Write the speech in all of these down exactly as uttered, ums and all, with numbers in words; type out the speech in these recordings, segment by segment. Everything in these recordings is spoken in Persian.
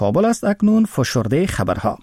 کابل است. اکنون فشرده خبرها.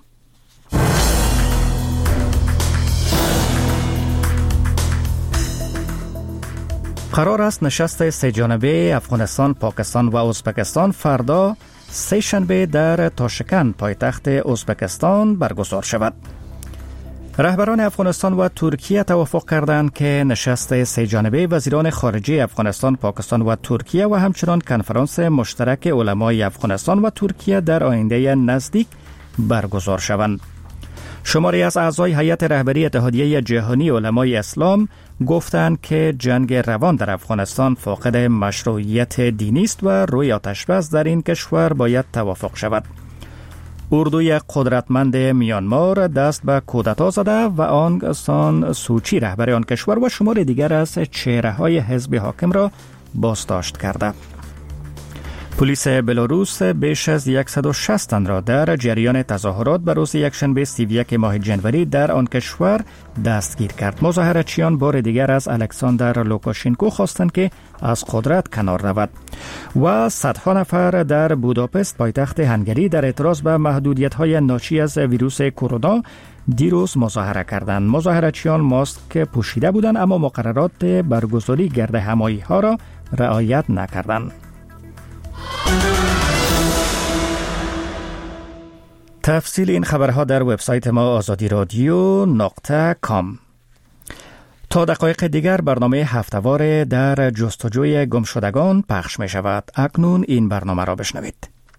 قرار است نشست سه جانبه افغانستان، پاکستان و ازبکستان فردا سه شنبه در تاشکند پایتخت ازبکستان برگزار شود. رهبران افغانستان و ترکیه توافق کردند که نشست سه جانبه وزیران خارجه افغانستان، پاکستان و ترکیه و همچنان کنفرانس مشترک علمای افغانستان و ترکیه در آینده نزدیک برگزار شوند. شماری از اعضای هیئت رهبری اتحادیه جهانی علمای اسلام گفتند که جنگ روان در افغانستان فاقد مشروعیت دینی است و روی آتش‌بس در این کشور باید توافق شود. اردوی قدرتمند میانمار دست به کودتا زده و آنگ سان سوچی رهبر آن کشور و شمار دیگر از چهره‌های حزب حاکم را بازداشت کرده. پلیس بلاروس بیش از صد و شصت تن را در جریان تظاهرات بر روز یکشنبه سی و یک ماه جنوری در آن کشور دستگیر کرد. مظاهرچیان بار دیگر از الکساندر لوکاشنکو خواستند که از قدرت کنار رود و صدها نفر در بوداپست پایتخت هنگری در اعتراض به محدودیت‌های ناشی از ویروس کرونا دیروز مظاهره کردند. مظاهرچیان ماسک پوشیده بودند اما مقررات برگزاری گرد همایی‌ها را رعایت نکردند. تفصیل این خبرها در وبسایت ما آزادی رادیو نقطه کام. تا دقایق دیگر برنامه هفته‌وار در جستجوی گمشدگان پخش می شود. اکنون این برنامه را بشنوید.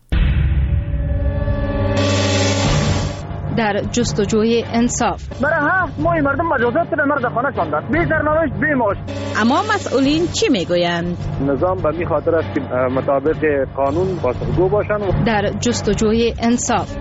در جستجوی انصاف. برای هفت ماه مردم مجازات در مرد خانه شاندن. بی سرنوشت بی معاش. اما مسئولین چی میگویند؟ نظام به می خاطر است که مطابق قانون پاسخگو باشند. در جستجوی انصاف.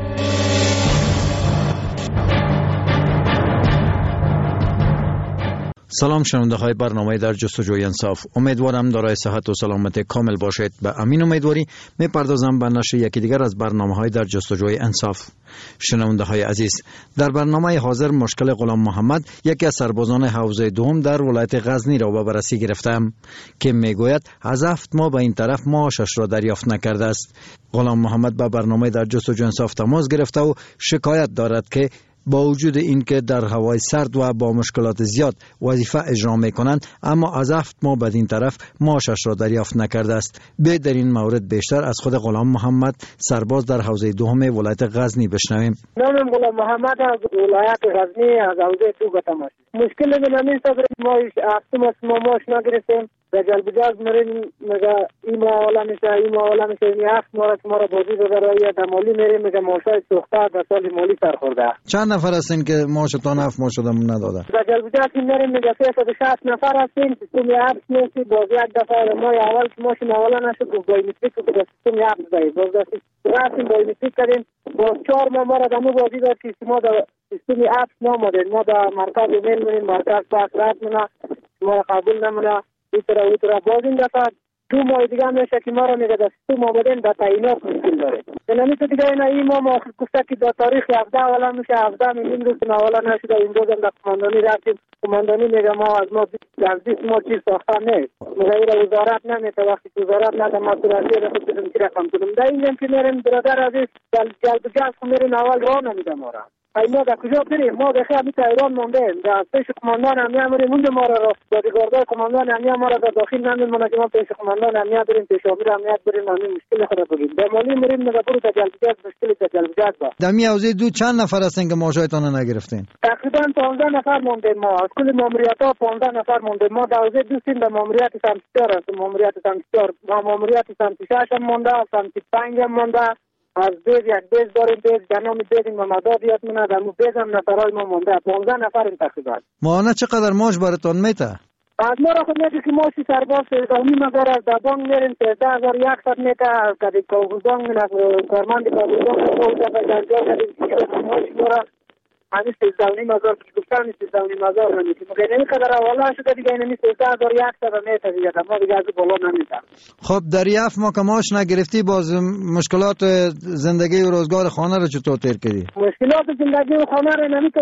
سلام شنونده های برنامه در جستجوی انصاف. امیدوارم دارای صحت و سلامت کامل باشید. به امین امیدواری میپردازم به نشر یکی دیگر از برنامه های در جستجوی انصاف. شنونده های عزیز، در برنامه حاضر مشکل غلام محمد، یکی از سربازان حوزه دوم در ولایت غزنی را به بررسی گرفتم که میگوید از هفت ماه به این طرف معاشش را دریافت نکرده است. غلام محمد به برنامه در جستجوی انصاف تماس گرفته و شکایت دارد که با وجود اینکه در هوای سرد و با مشکلات زیاد وظیفه اجرا میکنند، اما از هفت ماه بعد این طرف معاشش را دریافت نکرده است. به در این مورد بیشتر از خود غلام محمد، سرباز در حوزه دوم ولایت غزنی بشنویم. نام غلام محمد از ولایت غزنی از حوزه دو گفتم است. مشکل من همین است ما هفت ماه ما معاش نگرفتیم. در جلبجاز میریم میگه این ماه حالا میشه این ماه حالا میشه این هفت ماه ما را بازی داده رایی دمالی میریم میگه معاشای سوخته در سال مالی سر خورده. چند نفر هستین که معاشتان هفت ماه شده نداده؟ در جلبجاز میریم میگه سیصد و شصت نفر هستیم. سیستم هفت میسی باز یک دفعه ما اول که ماشین اولا نشد و بایومتریک رو در سیستم هفت دهید باز در سیستم بایومتریک کردیم. باز چهار ماه ما را دمو بازی داد که ما در سیستم هفت نامدیم. ما در مرکز میل میریم مرکز پاک رات منا ما قبول نمونه ایترا ایترا باز این دفعه دو ماه دیگه میشه که ما را میگه در سیستم آمدن در تعیینات مشکل داره. یعنی تو دیگه اینا این ما ما گفته که در تاریخ هفده اولا میشه هفده میلیون روز اولا نشده این بازم در کماندانی رفتیم. کماندانی میگه ما از ما از بیست ما چیز ساخته نیست. مغیر وزارت نمیته وقتی وزارت نده مسئولیتی را خود بدون که رقم کنم. در این که میریم برادر عزیز جلب جلب میریم اول راه نمیده ما را. ای ما در کجا بریم؟ ما بخی همی تا ایران ماندیم. در پیش کماندان امنیه مریم اونجا ما را را بادیگاردای کماندان امنیه ما را در داخل نمیمونه که ما پیش کماندان امنیه بریم، پیش امیر امنیت بریم، همین مشکل خود بگیم. در مالی مریم نگه برو تا جلبجاز مشکل تا جلبجاز با. در می حوزه دو چند نفر هستین که معاشتان نگرفتین؟ تقریبا پانزده نفر ماندیم ما. از کل ماموریت‌ها پانزده نفر ماندیم. ما در حوزه دو سیم در ماموریت سمت‌چهار است. ماموریت سمت‌چهار، ما ماموریت سمت شش هم مونده، سمت پنج هم مونده. از بیز یک بیز داریم، بیز جنامی بیزیم و مدادیت منه در مو بیز هم نفرهای ما مونده. پانزده نفریم تقریبا. ماهانه چقدر معاش براتون میته؟ از ما را خود میگه که معاشی سرباز سیزده و نیم هزار از در بانک میریم سیزده هزار یکصد میته. کدی کاغذبانک من از کارمند کاغذبانک خود در جنجال کدی معاشی ما را همین سیزده و نیم هزار که گفتن سیزده و نیم هزار نمیتیم. مگه نمیقدر حوالا شده دیگه اینمی سیزده هزار یکصد میته دیگه. ما دیگه از بالا نمیتم. خب دریافت ما که معاش نگرفتی، باز مشکلات زندگی و روزگار خانه رو چطور تیر کردی؟ مشکلات زندگی و خانه رو نمی تو از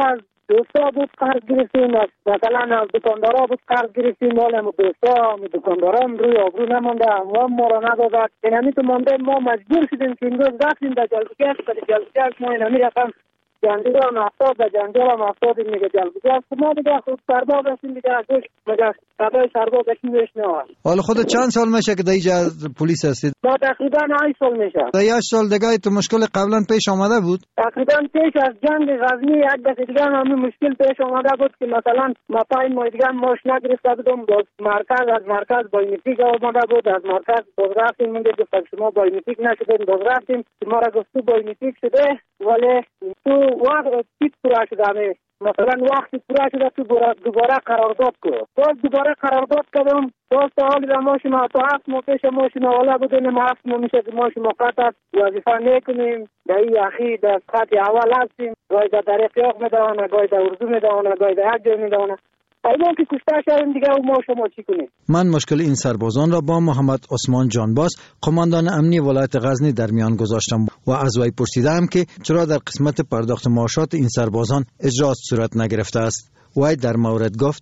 دوستا بود قرض گرفتیم، مثلا از دکاندارا بود قرض گرفتیم، مال هم دوستا دکاندارا هم روی آبرو نمانده، هم ما را ندادد. اینمی تو مانده ما مجبور شدیم که این روز رفتیم در جلبگرد، در جلبگرد ما اینمی رقم جنجال هم افتاد، در جنجال هم افتاد این میگه جلبگرد. ما دیگه خود سرباز هستیم دیگه گوش مگه سبای سرباز هستیم ویش نواد. حالا خود چند سال میشه که دیگه پلیس هستید؟ ما تقریبا هشت سال میشه. تا هشت سال دیگه تو مشکل قبلا پیش آمده بود؟ تقریبا پیش از جنگ غزنی یک دفعه دیگه همین مشکل پیش آمده بود که مثلا ما پای ما دیگه ماش نگرفته بودم، باز مرکز از مرکز بایومتریک آمده بود، از مرکز باز رفتیم میگه گفتم شما بایومتریک نشدین، باز رفتیم ما را گفت تو بایومتریک شده ولی تو وقت چیت پورا شده، مثلا وقتی پورا شده تو دوباره قرارداد کرد، باز دوباره قرارداد کردم، باز تا حالی را ماشین ما تا هفت ماه پیش ماشین والا بودیم، ما هفت ماه میشه که ماشین موقت وظیفه میکنیم، در این اخی در خط اول هستیم، گاهی در طریق یاق میدوانه، گاهی در اردو میدوانه، گاهی در یک جای میدوانه. اینا که کشته شدیم دیگه ما شما چی کنیم؟ من مشکل این سربازان را با محمد عثمان جانباز قماندان امنی ولایت غزنی در میان گذاشتم و از وی پرسیدم که چرا در قسمت پرداخت معاشات این سربازان اجراات صورت نگرفته است. وی در مورد گفت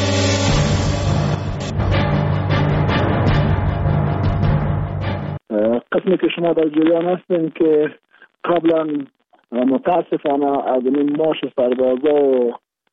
قسمی که شما در جریان هستین که قبلا متاسفانه از این معاش سربازا و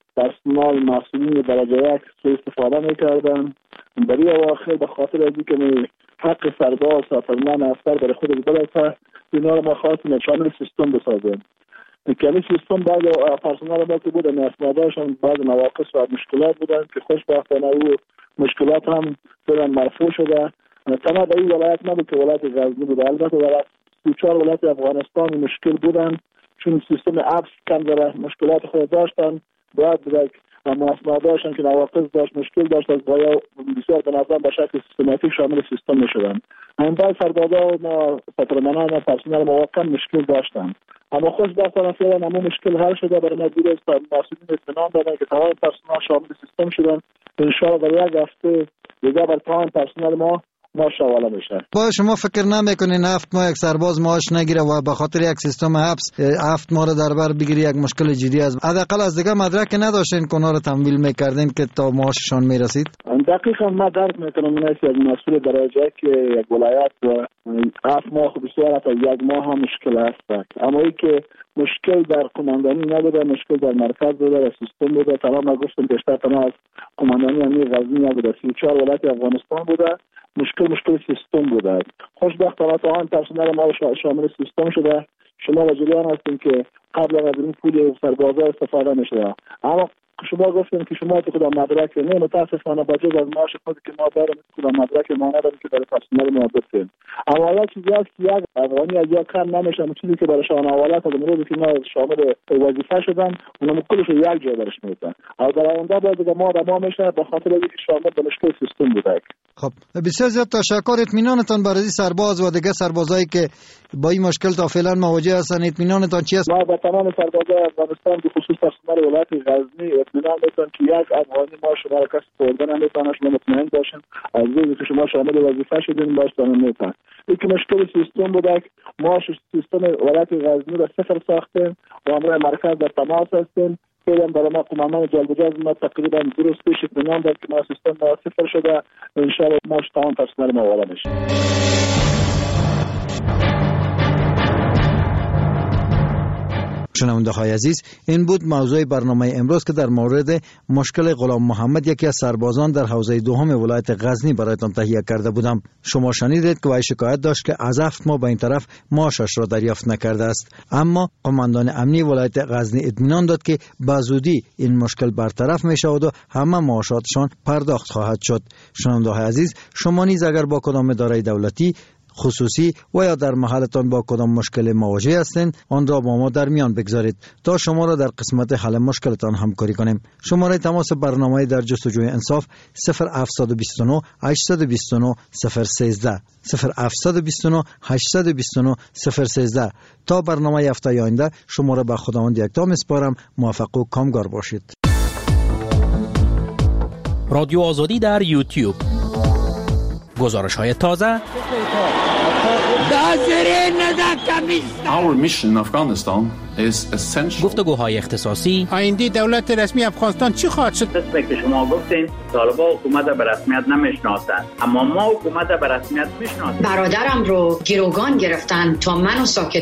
پرسنل مسئولین درجه یک سوء استفاده میکردن. برای اواخر به خاطر از اینکه حق سرباز و فرمان افسر برای خود برسه اینا رو ما خواستیم شامل سیستم بسازیم که این سیستم بعد پرسنل ما که بودن اسناداشون بعد نواقص و مشکلات بودن که خوشبختانه او مشکلات هم فعلا مرفوع شده. تنها در این ولایت نبود که ولایت غزنی بود، البته در سی و چهار ولایت افغانستان مشکل بودن چون سیستم ابس کم ذره مشکلات خود داشتن، باید بودن اما اسناداشون که نواقص داشت مشکل داشت از باید بسیار به نظر به شکل سیستماتیک شامل سیستم میشدن. این باید سربازا ما پترمنان و پرسنل مواقع مشکل داشتن، اما خوشبختانه فعلا همون مشکل حل شده. برای مدیر مسئولین اطمینان دادن که تمام پرسنل شامل سیستم شدن. انشاءالله در یک هفته دیگه بر تمام پرسنل ما معاش حواله میشه. با شما فکر نمیکنین هفت ماه یک سرباز معاش نگیره و به خاطر یک سیستم حبس هفت ماه رو در بر بگیری یک مشکل جدی است؟ حداقل از دیگه مدرک نداشتین که اونا رو تمویل میکردین که تا معاششان میرسید؟ دقیقاً ما درک میکنم من از مسئول درجه که یک ولایت و هفت ماه بسیار تا یک ماه هم مشکل است، اما ای که مشکل در قماندانی نبوده، مشکل در مرکز بوده، در سیستم بوده. تمام ما گفتم بیشتر تنها از قماندانی امنی غزنی نبوده، سی و چهار ولایت افغانستان بوده. مشکل مشکل سیستم بوده. خوشبختانه تا آن پرسنل ما شامل سیستم شده. شما و جریان هستیم که قبل از این پول سربازا استفاده نشده، اما شما گفتیم که شما تو خودم مدرک نه، متاسفانه با جز از معاش خودی که ما داریم خودم مدرک ما نداریم که برای پرسنل ما بدیم. اما حالا چیزی هست که یک افغانی از یک کم نمیشه، چیزی که برای شان حوالت از امروزی که ما شامل وظیفه شدن اونم کلش یک جا برش میدن. اما در آینده باید که ما ما میشه به خاطر اینکه شامل به مشکل سیستم بوده. خب بسیار زیاد تشکر. اطمینانتان برای سرباز و دیگه سربازایی که با این مشکل تا فعلا مواجه هستن اطمینانتان چی است؟ ما با تمام سربازای افغانستان به خصوص پرسنل ولایت غزنی اطمینان دارم که یک افغانی ما شما را کسی خوردن نمیتونه، شما مطمئن باشین از روزی که شما شامل وظیفه شدین باشتن نمیتونه. یکی مشکل سیستم بوده، ما سیستم ولایت غزنی را صفر ساختیم و امروز مرکز در تماس هستیم. فعلا برای ما قماندان جلبجاز ما تقریبا درست پیش اطمینان داد که ما سیستم ما صفر شده، انشاءالله ما تمام پرسنل ما والا میشه. شنونده های عزیز، این بود موضوع برنامه امروز که در مورد مشکل غلام محمد یکی از سربازان در حوزه دوم ولایت غزنی برایتان تهیه کرده بودم. شما شنیدید که وی شکایت داشت که از هفت ماه به این طرف معاشش را دریافت نکرده است، اما قماندان امنی ولایت غزنی اطمینان داد که به زودی این مشکل برطرف می شود و همه معاشاتشان پرداخت خواهد شد. شنونده های عزیز، شما نیز اگر با کدام اداره دولتی خصوصی و یا در محلتان با کدام مشکل مواجه هستند آن را با ما در میان بگذارید تا شما را در قسمت حل مشکلتان همکاری کنیم. شماره تماس برنامه در جستجوی انصاف صفر هفت دو نه هشت دو نه صفر یک سه صفر هفت دو نه هشت دو نه صفر یک سه. تا برنامه هفته آینده شما را به خداوند یکتا میسپارم. موفق و کامگار باشید. رادیو آزادی در یوتیوب، گزارش های تازه Our mission in Afghanistan is essential. گفتگوهای اختصاصی. آینده دولت رسمی افغانستان چی خواهد شد؟ مثل که شما گفتین طالبان حکومت به رسمیت نمیشناسند، اما ما حکومت به رسمیت میشناسیم. برادرم رو گروگان گرفتن تا منو ساکت